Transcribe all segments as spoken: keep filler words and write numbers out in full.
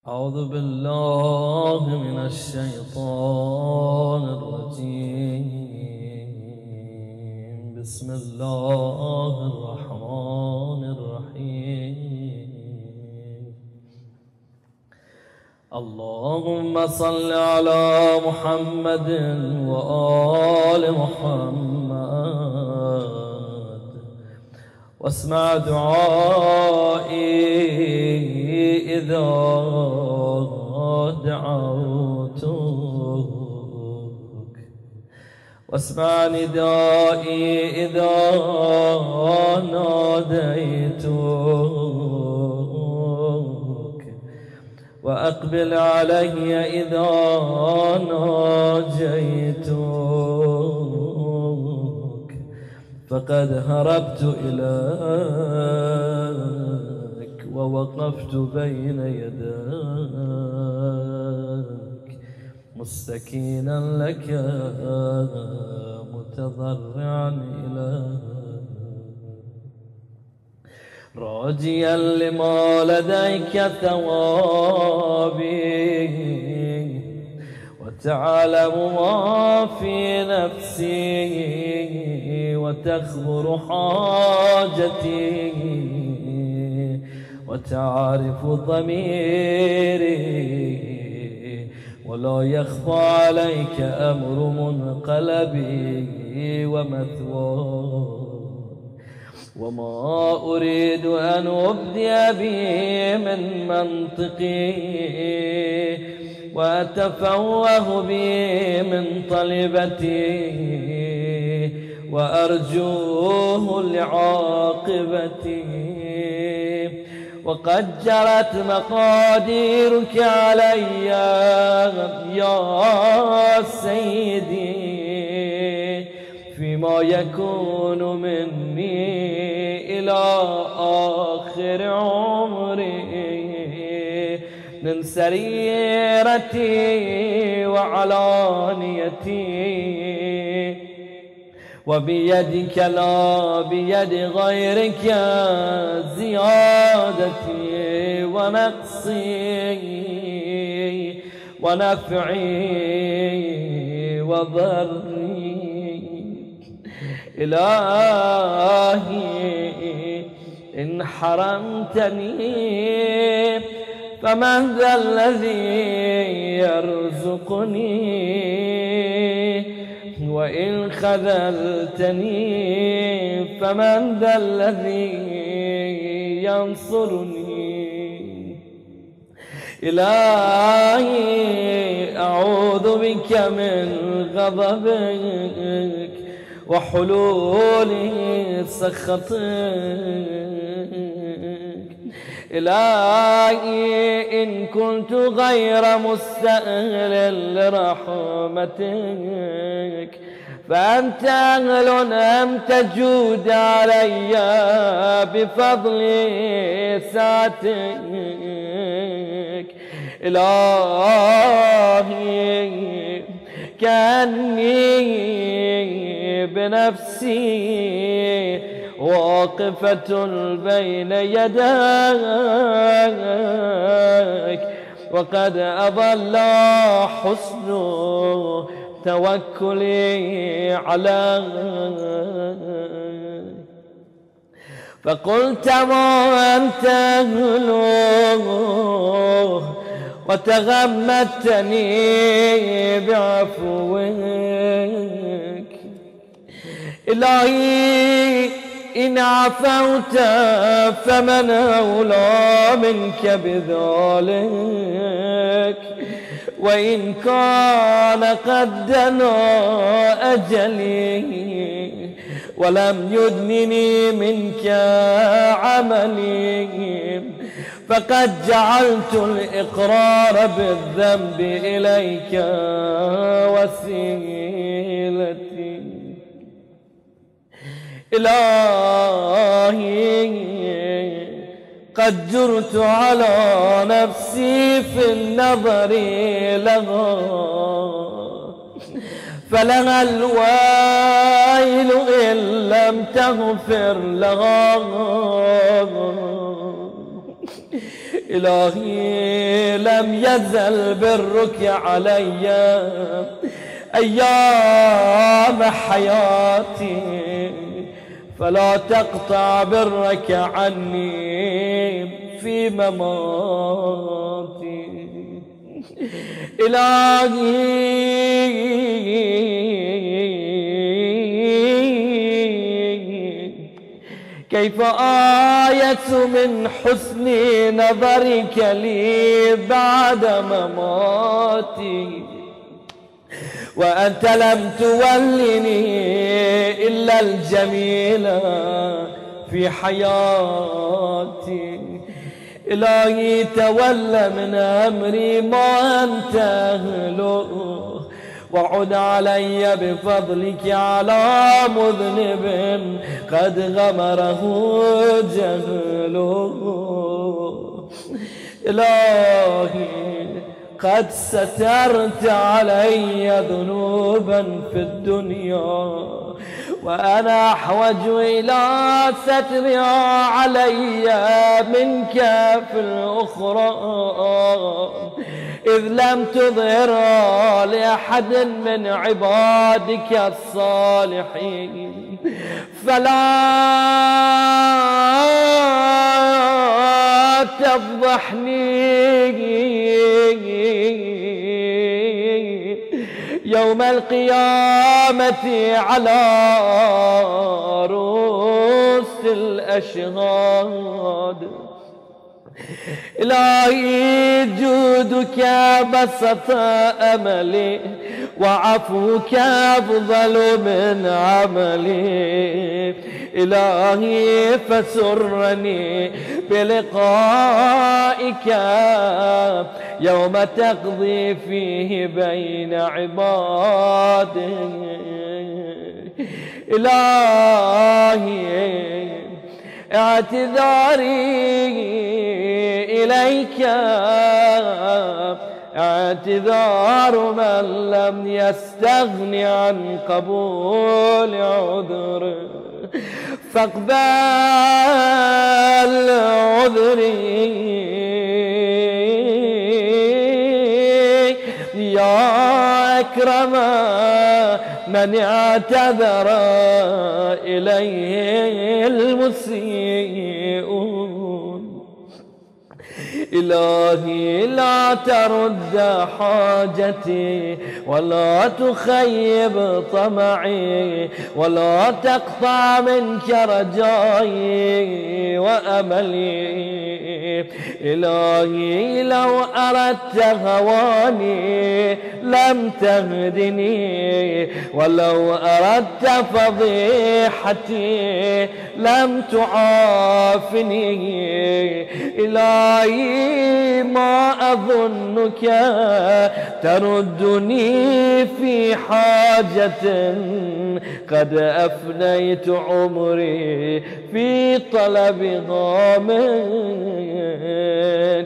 أعوذ بالله من الشيطان الرجيم. بسم الله الرحمن الرحيم. اللهم صل على محمد وآل محمد واسمع دعائي إذا دعوتك، واسمع ندائي إذا ناديتك، وأقبل علي إذا ناجيتك، فقد هربت إليك ووقفت بين يديك مستكينا لك متضرعا إليك، راجيا لما لديك ثوابي، وتعلم ما في نفسي وتخبر حاجتي وتعرف ضميري، ولا يخفى عليك أمر منقلبي ومثواي، وما أريد أن أبدي به من منطقي وأتفوه به من طلبتي وأرجوه لعاقبتي، وقد جرت مقاديرك علي يا سيدي فيما يكون مني إلى آخر عمري من سريرتي وعلانيتي، وبيدك لا بيد غيرك زيادتي ونقصي ونفعي وضري. إلهي إن حرمتني فمن ذا الذي يرزقني، وإن خذلتني فمن ذا الذي ينصرني. إلهي أعوذ بك من غضبك وحلول سخطك. إلهي إن كنت غير مستأهل لرحمتك فأنت أهل أن تجود علي بفضل سعتك. إلهي كأني بنفسي واقفة بين يديك، وقد أضل حسن توكلي عليك، فقلت ما أنت أهله وتغمدتني بعفوك. إلهي إن عفوت فمن أولى منك بذلك، وإن كان قد دنا أجلي ولم يدنني منك عملي، فقد جعلت الإقرار بالذنب إليك وسيلتي. إلهي قد جرت على نفسي في النظر لها، فلها الويل إن لم تغفر لها. إلهي لم يزل برك علي أيام حياتي، فلا تقطع برك عني في مماتي. إلهي كيف آيت من حسن نظرك لي بعد مماتي، وأنت لم تولني إلا الجميل في حياتي. إلهي تولى من أمري ما أنت أهله، وعد علي بفضلك على مذنب قد غمره جهله. إلهي قد سترت علي ذنوبا في الدنيا، وأنا أحوج إلى سترها علي منك في الأخرى، إذ لم تظهرها لأحد من عبادك الصالحين، فلا تفضحني يوم القيامة على رؤوس الأشهاد. إلهي جودك بسط أملي، وعفوك أفضل من عملي. إلهي فسرني بلقائك يوم تقضي فيه بين عبادك. إلهي اعتذاري إليك اعتذار من لم يستغن عن قبول عذره، فاقبل عذري يا أكرم من اعتذر إليه المسيئون. إلهي لا ترد حاجتي، ولا تخيب طمعي، ولا تقطع منك رجائي وأملي. إلهي لو أردت هواني لم تهدني، ولو أردت فضيحتي لم تعافني. إلهي ما أظنك تردني في حاجة قد أفنيت عمري في طلبها منك.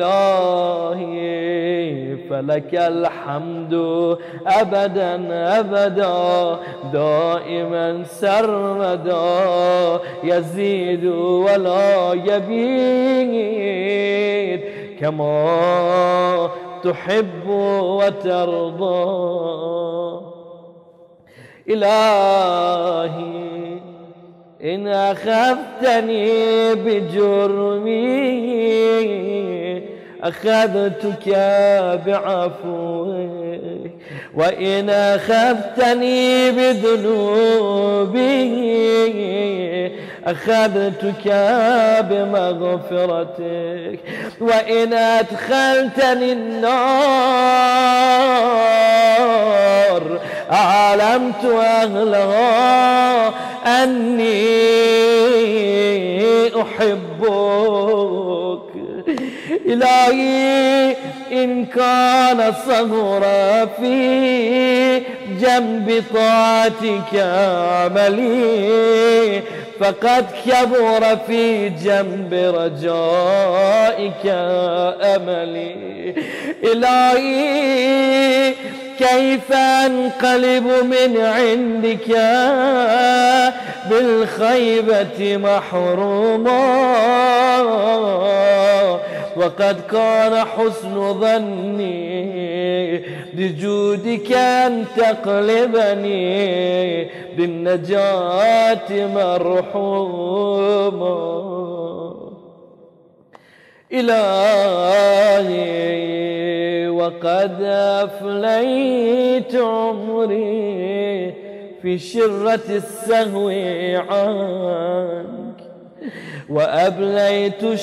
إلهي فلك الحمد أبدا أبدا دائما سرمدا، يزيد ولا يبيد كما تحب وترضى. إلهي إن أخذتني بجرمي أخذتك بعفوك، وإن أخذتني بذنوبي أخذتك بمغفرتك، وإن أدخلتني النار أعلمت أهلها أني أحبك. إلهي إن كان صغر في جنب طاعتك عملي، فقد كبر في جنب رجائك أملي. إلهي كيف أنقلب من عندك بالخيبة محروما، وقد كان حسن ظني بجودك أن تقلبني بالنجاة مرحوما. إلهي وقد أفليت عمري في شرة السهو عنك، وأبليت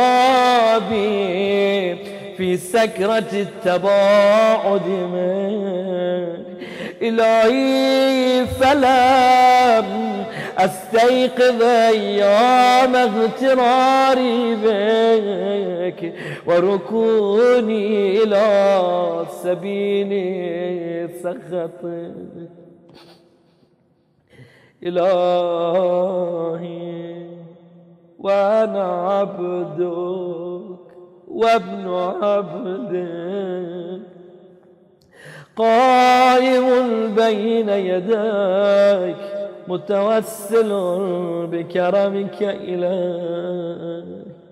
شبابي في سكرة التباعد منك. إلهي فلم أستيقظ أيام اغتراري بك وركوني إلى سبيل سخطك. إلهي وأنا عبدك وابن عبدك قائم بين يديك متوسل بكرمك إلهي.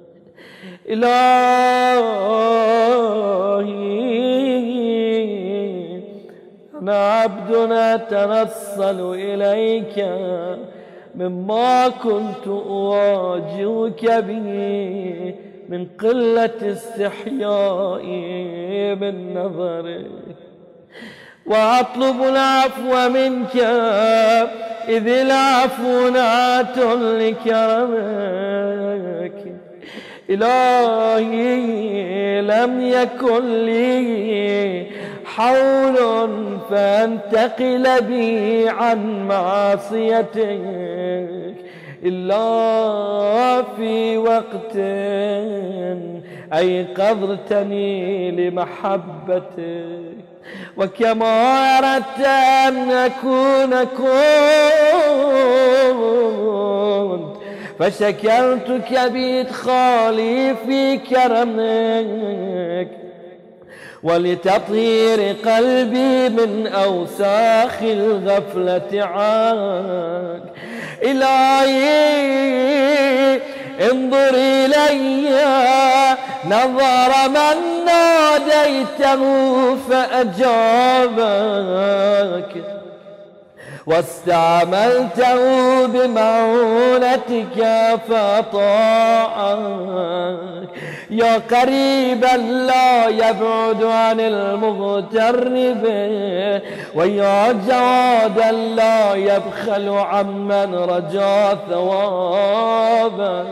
إلهي أنا عبدنا أتنصل إليك مما كنت أواجهك به من قلة استحيائي من نظرك، وأطلب العفو منك إذ العفو نعت لكرمك. إلهي لم يكن لي حول فانتقل بي عن معصيتك إلا في وقت أيقظتني لمحبتك، وكما أردت أن أكون كنت، فشكرتك بإدخالي في كرمك ولتطهير قلبي من أوساخ الغفلة عنك. إلهي انظر إلي نظر من ناديته فأجابك، واستعملته بمعونتك فأطاعك. يا قريبا لا يبعد عن المغتر به، ويا جوادا لا يبخل عمن رجا ثوابه.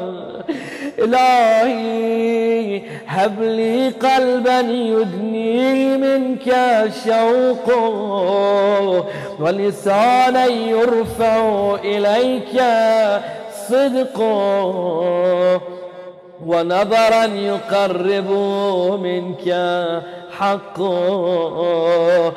إلهي هب لي قلبا يدني منك شوقه، ولسانا يرفع إليك صدقه، ونظرا يقرب منك حقه.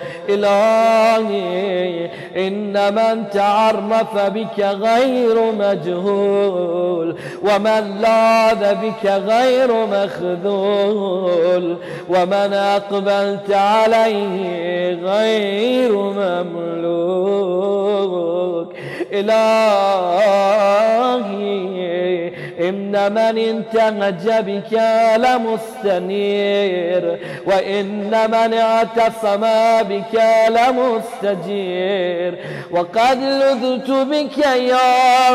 إلهي إن من تعرف بك غير مجهول، ومن لاذ بك غير مخذول، ومن أقبلت عليه غير مملوك. إلهي إن من انتهج بك لمستنير، وإن من اعتصم بك لمستجير، وقد لذت بك يا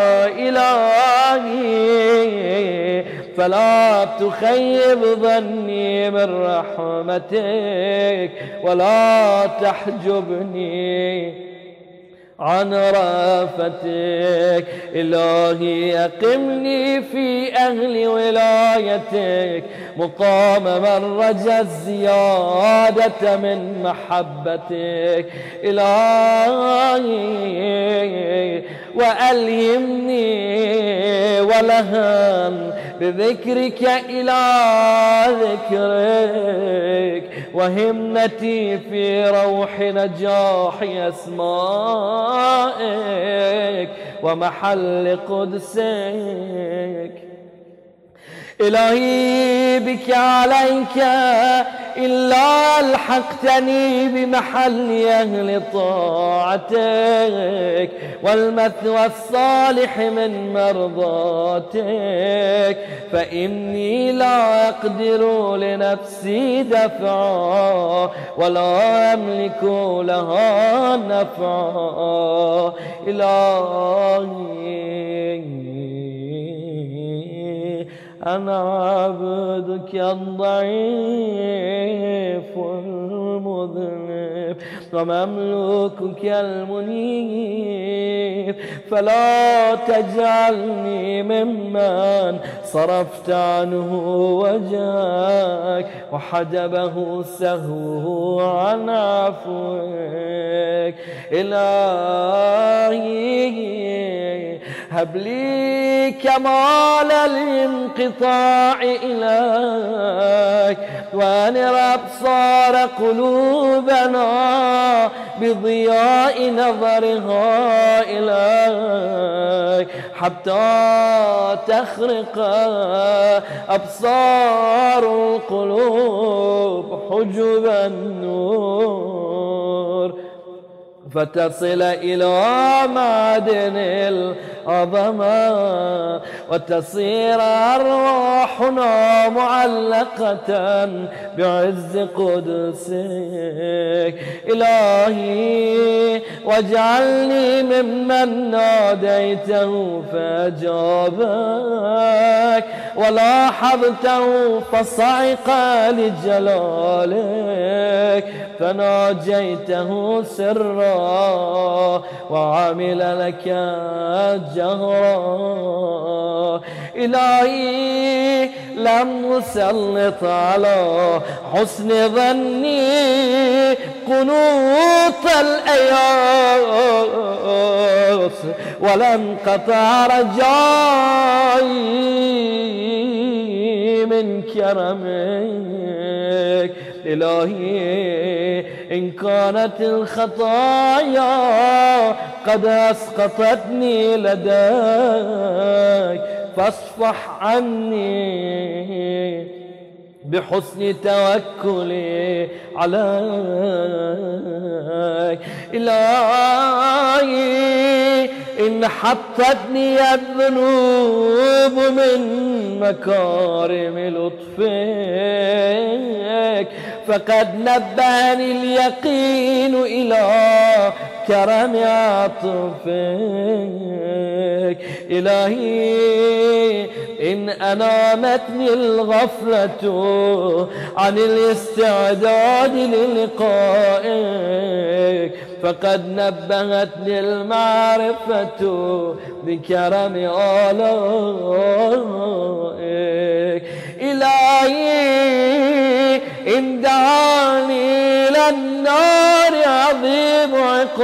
إلهي فلا تخيب ظني من رحمتك، ولا تحجبني عن رافتك. إلهي أقمني في أهل ولايتك مقام من رجا الزيادة من محبتك. إلهي وألهمني ولهن بذكرك إلى ذكرك، وهمتي في روح نجاح أسمائك ومحل قدسك. إلهي بك عليك إلا ألحقتني بمحل أهل طاعتك والمثوى الصالح من مرضاتك، فإني لا أقدر لنفسي دفعا ولا أملك لها نفعا. إلهي أنا عبدك الضعيف والمذنب ومملوكك المنيب، فلا تجعلني ممن صرفت عنه وجهك وحجبه سهوه عن عفوك. إلهي هب لي كمال الانقطاع إليك وانر أبصار قلوبنا بضياء نظرها إليك حتى تخرق أبصار القلوب حجب النور فتصل إلى معدن العظمة وتصير أرواحنا معلقة بعز قدسك. إلهي واجعلني ممن ناديته فأجابك ولاحظته فصعق لجلالك فناجيته سرا وعمل لك جهرا. إلهي لم أسلط على حسن ظني قنوط الأياس ولم قطع رجائي من كرمك. إلهي إن كانت الخطايا قد أسقطتني لديك فاصفح عني بحسن توكلي عليك. إلهي إن حطتني الذنوب من مكارم لطفك فقد نبهني اليقين إلى كرم عطفك. إلهي إن أنامتني الغفلة عن الاستعداد للقائك فقد نبهتني المعرفة بكرم آلائك. إلهي إن دعاني للنار عظيم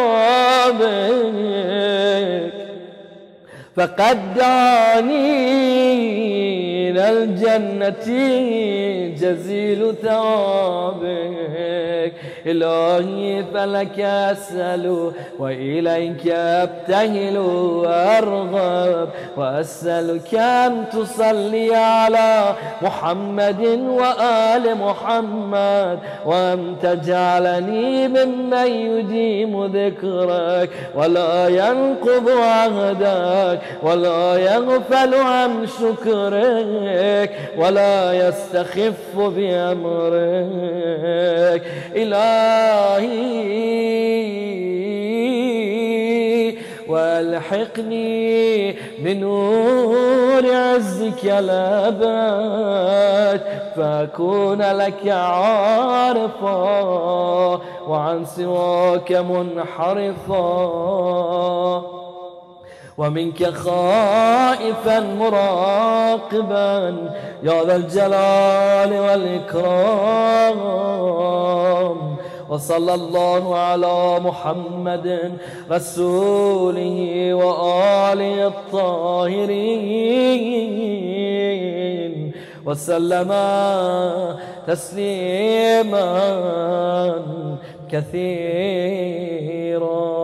عقابك فقد دعاني إلى الجنة جزيل ثوابك. إلهي فلك أسأل وإليك أبتهل وأرغب وأسألك أن تصلي على محمد وآل محمد وأن تجعلني ممن يديم ذكرك ولا ينقض عهدك ولا يغفل عن شكرك ولا يستخف بأمرك. إلهي والحقني بنور عزك الأبد فأكون لك عارفا وعن سواك منحرفا ومنك خائفا مراقبا يا ذا الجلال والإكرام. وصلى الله على محمد رسوله وآله الطاهرين وسلم تسليما كثيرا.